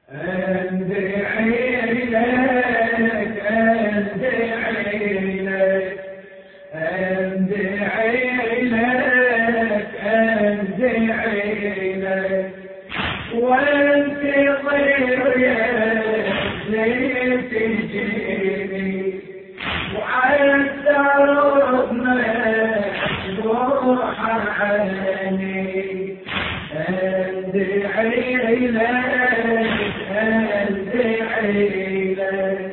أندعي لك أندعي لك أندعي لك أندعي لك وانتظر يا ابني تجيني وعالدرب مفتوح عني أندعي لك أندعي لك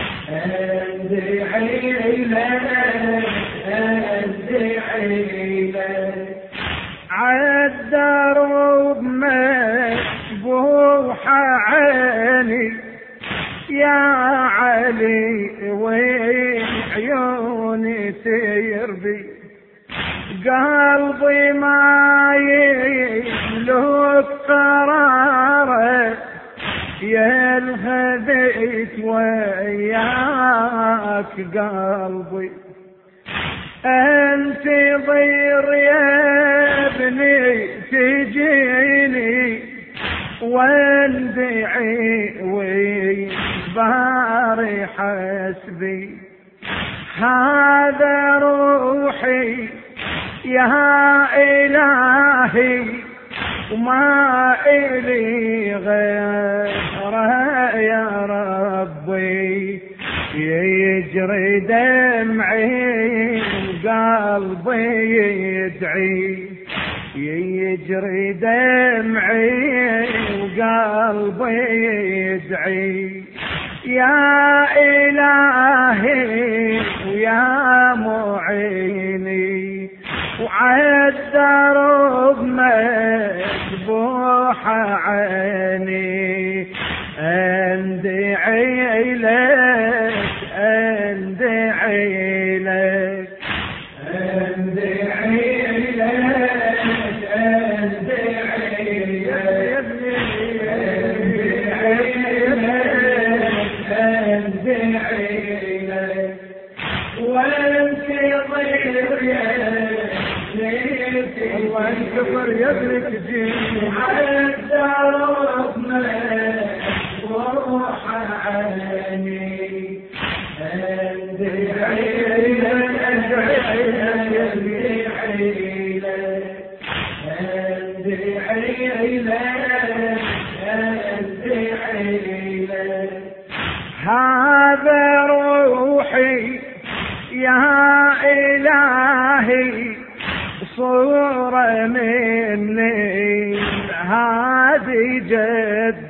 أندعي لك أندعي لك عالدرب مفتوح عني يا علي وين عيوني تربي قلبي ما يملك قراره يا الهديت وياك قلبي انتظر يا ابني تجيني واندعي ويباري حسبي هذا روحي يا إلهي وما إلي غيره يا ربي يجري دمعي وقلبي يدعي يجري دمعي وقلبي يدعي يا إلهي ويا معيني وعالدرب مذبوح عيني أندعي لك أندعي لك أندعي لك أندعي لك وانتظر يا الله انتظر يدرك جيني عالدرب مفتوح عني أندعي لك أندعي لك أندعي لك أندعي لك هذا روحي يا إلهي صورة مني هذه جد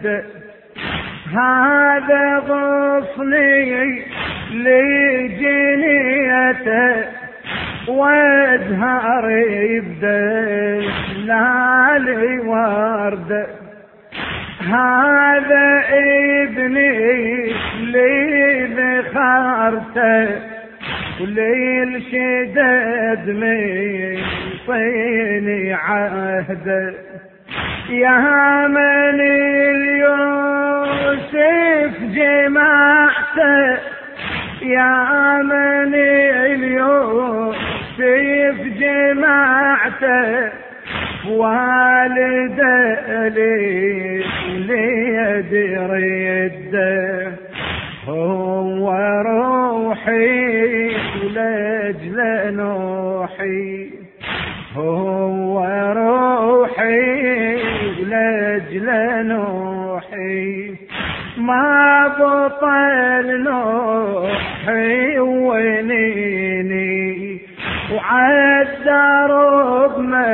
هذا غصني لجنيته وازهري بدلالي ورد هذا ابني اللي ذخرته وليل شدد من طيني عهده يا من اليوسف جمعته يا من اليوسف جمعته والد لي يدرده هو روحي ولأجل نوحي هو روحي ولأجل نوحي ما بطل نوحي ونيني وعالدرب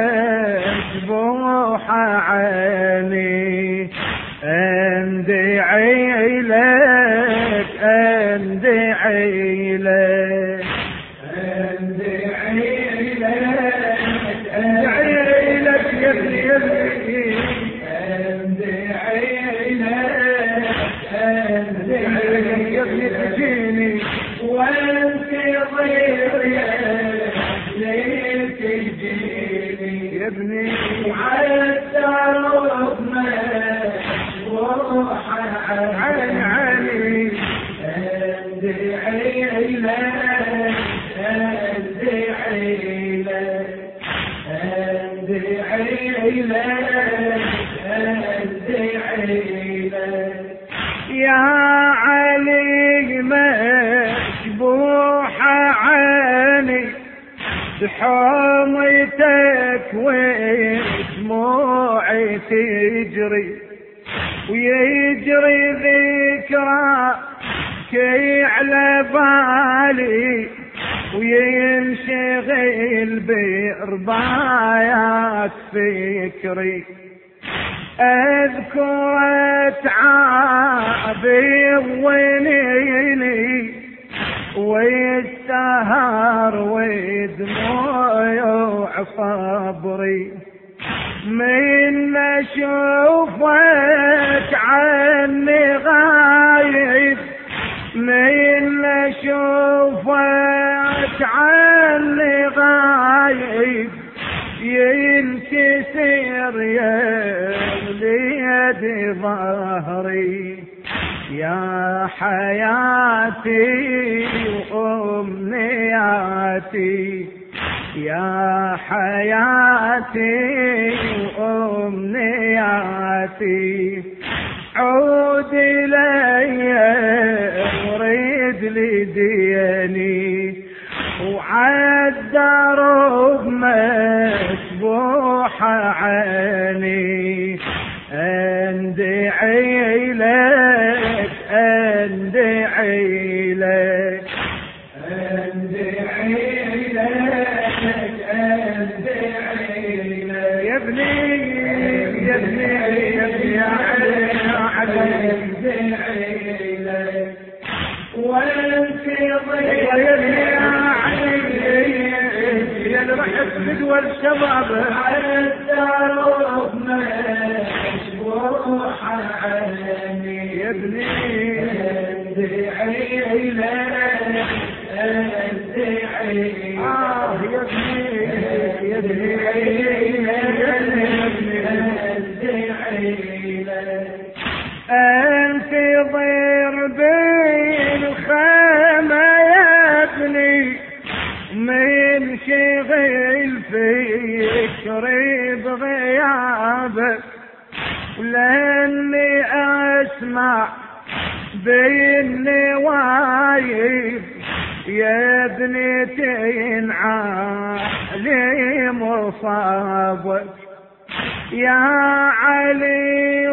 مذبوح عيني أندعي لك أندعي لك أندعي لك أندعي لك يا ابني أندعي لك أندعي لك يا ابني تجيني وانتظر يا ابني تجيني يا ابني وعالدرب مفتوح عني أندعي لك أندعي لك أندعي لك أندعي لك يا علي مشبوح عيني بحومتك ودموعي تجري ويجري ذكراك على بالي وينشغل بربايات فكري اذكر اتعابي ونيني والسهر ودموع صبري من اشوفك عني غايب من اشوفك عني غايب ينكسر يا وليد ظهري يا حياتي وأمنياتي يا حياتي وأمنياتي عود إلي وريد لي ديني وعالدرب مسبوح عيني اندعي لك اندعي لك اندعي لك اندعي لك يا ابني يا ابني يا ابني يا علي اندعي لك وانت ضيق يا ابني يا علي يا اللي راح تفدوى الشباب على الدرب مشبوح عيني يا ابني اندعي لك اندعي يا ابني يا ابني اندعي لك انتظر بالخيمة يا ابني من شغل فكري بغيابك لاني اسمع بالنوايب يا ابني تنعالي مصابك يا علي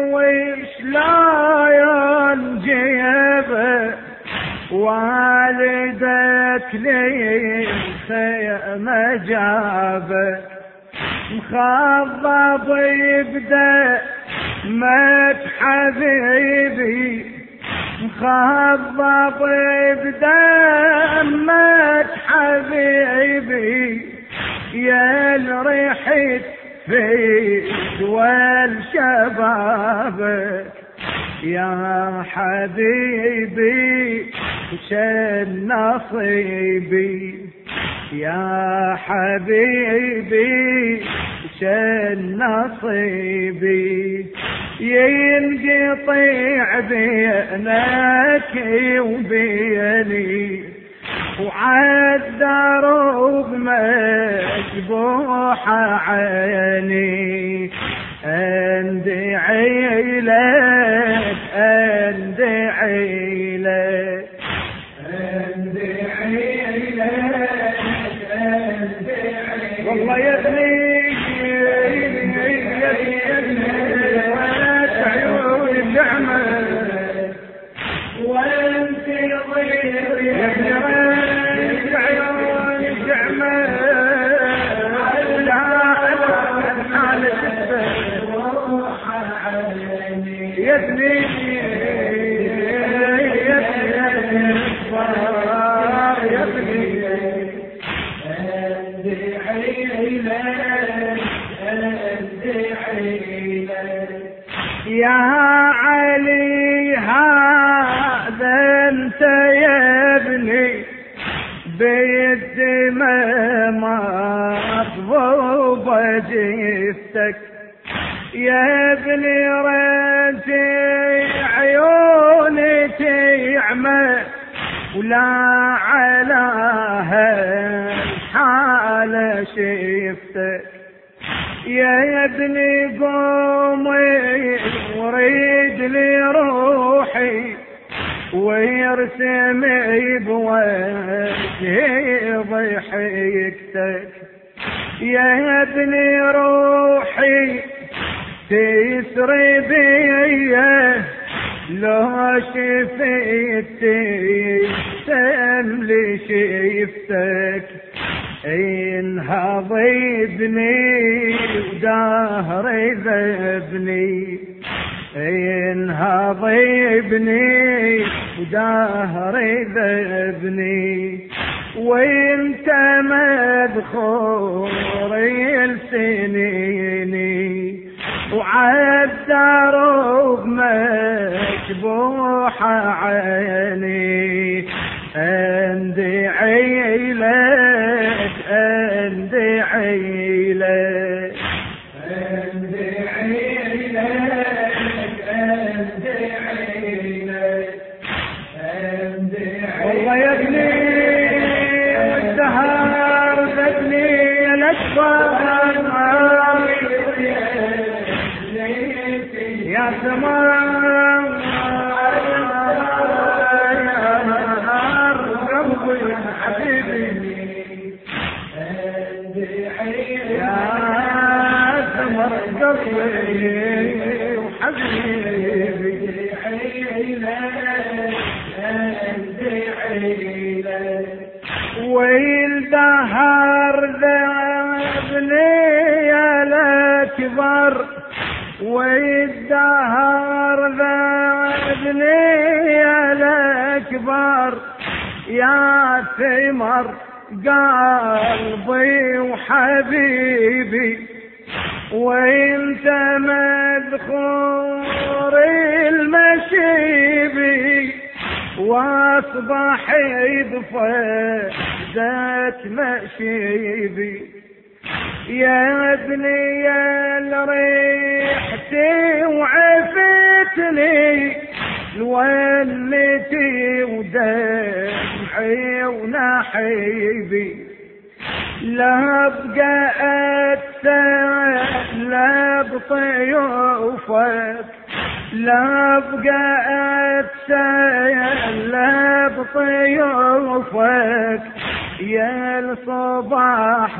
وشلاين جيبك والدك للخيمة جابك مخضب يبدأ مات حبيبي مخضب يبدأ مات حبيبي يا الريحت في دول شبابك يا حبيبي شن نصيبي يا حبيبي شن نصيبي ينقطع بينك وبيني وعالدرب مشبوح عيني اندعي لك اندعي لك اندعي لك اندعي والله يا ابني يا ابني وانت عيون النعمة وانت ضير يا ابني وانت عيون النعمة يا ابني يا ابني يا ابني اندعي لك اندعي لك يا علي هذا انت يا ابني بيد مطبوبة جفتك يا ابني رجي عيوني تعمى ولا على هالحالة شفتك يا ابني قومي يريد لي روحي ويرسم بوجهي ضحكتك يا ابني روحي تسري بيه لو شفتي تملي شفتك انهض ابني ودهري ذبني انهض ابني ودهري ذبني وانت مدخور السنيني وعالدرب مكبوحة عيني اندعي لك اندعي لك اندعي لك اندعي لك والله يا ابني والدهر ذبني الاكبر يا سمار قلبي حبيبي يا سمر قلبي وحبيبي ويلدهر ذبني يا الاكبر ويدهر ذبني يا الاكبر يا ثمر قلبي وحبيبي وانت مدخور المشيبي واصبح بفزة مشيبي يا ابني يا ريحتي وعفتني لولتي ودمعي ونحيبي لا بقى لا بطيوفك لا بقى لا بطيوفك يا الصباح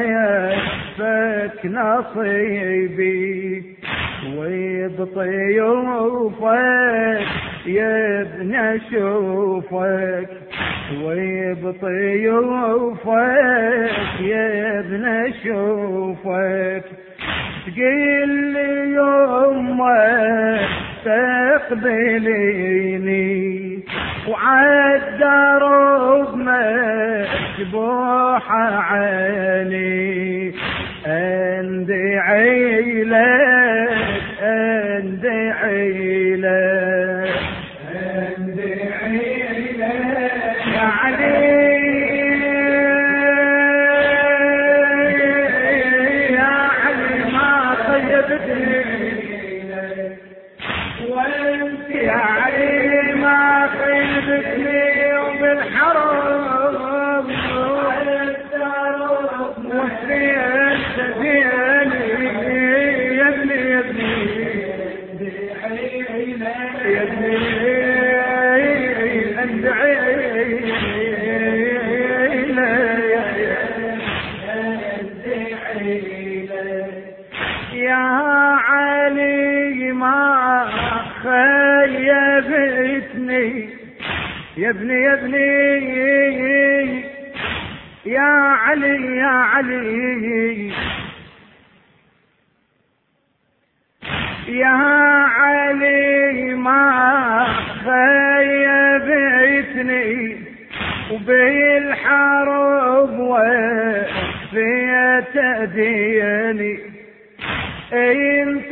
طيفك نصيبي وبطيوفك يا ابن اشوفك وبطيوفك يا ابن اشوفك تقيل لي يومك تقبليني وعالدرب مكبوحة عيني اندعي لك اندعي لك اندعي لك يا علي يا علي ما طيبتني وانت يا علي ما طيبتني وبالحرم والسيان سفياني يا ابني يا ابني يا ابني اندعي يا علي ما خيبتني يا ابني يا ابني يا علي يا علي يا علي ما خيبتني وبالحرب وفيت ديني انت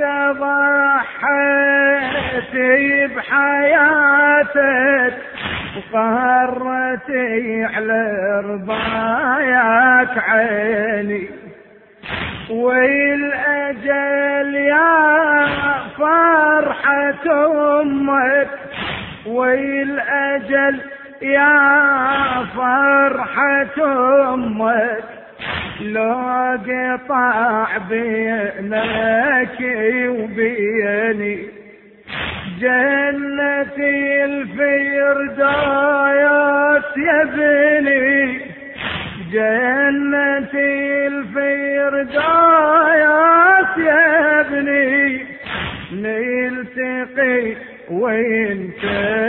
ضحيت بحياتك وقهرتي على رضاياك عيني والأجل يا فرحة أمك والأجل يا فرحة أمك لو قطع بينك وبيني جنتي الفردوس يا ابني، جنتي الفردوس يا ابني، نلتقي وانت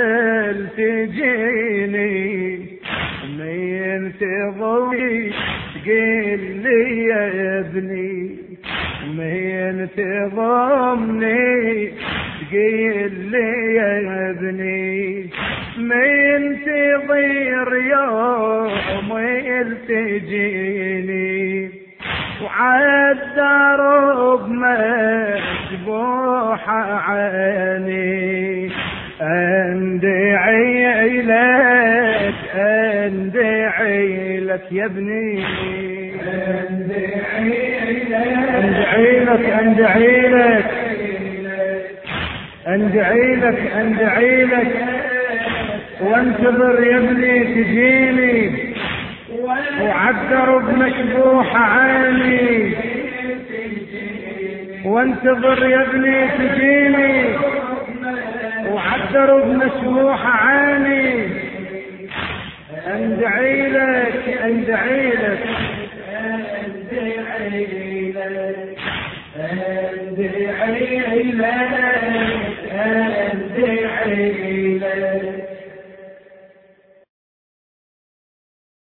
تجيني، من تضوي تقل لي يا ابني، من تضمني تقل لي يا ابني، من تضير يوم تجيني، وعالدرب مسبوحة عيني، اندعي لك اندعي لك يا ابني، اندعي لك اندعي لك اندعي لك اندعي لك، وانتظر يا ابني تجيني، وعالدرب مشبوحة عيني، وانتظر يا ابني تجيني، وعالدرب مشبوحة عيني، اندعي لك اندعي لك اندعي لك اندعي لك اندعي لك